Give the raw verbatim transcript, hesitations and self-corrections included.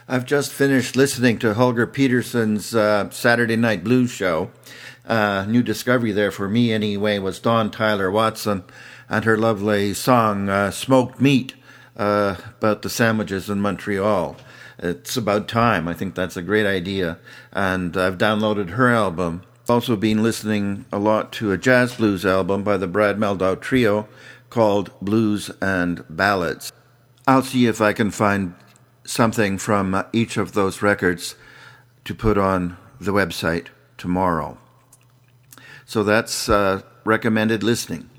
I've just finished listening to Holger Peterson's uh, Saturday Night Blues show. Uh, new discovery there for me anyway was Dawn Tyler Watson and her lovely song uh, Smoked Meat uh, about the sandwiches in Montreal. It's about time. I think that's a great idea. And I've downloaded her album. I've also been listening a lot to a jazz blues album by the Brad Meldau Trio called Blues and Ballads. I'll see if I can find something from each of those records to put on the website tomorrow. So that's uh, recommended listening.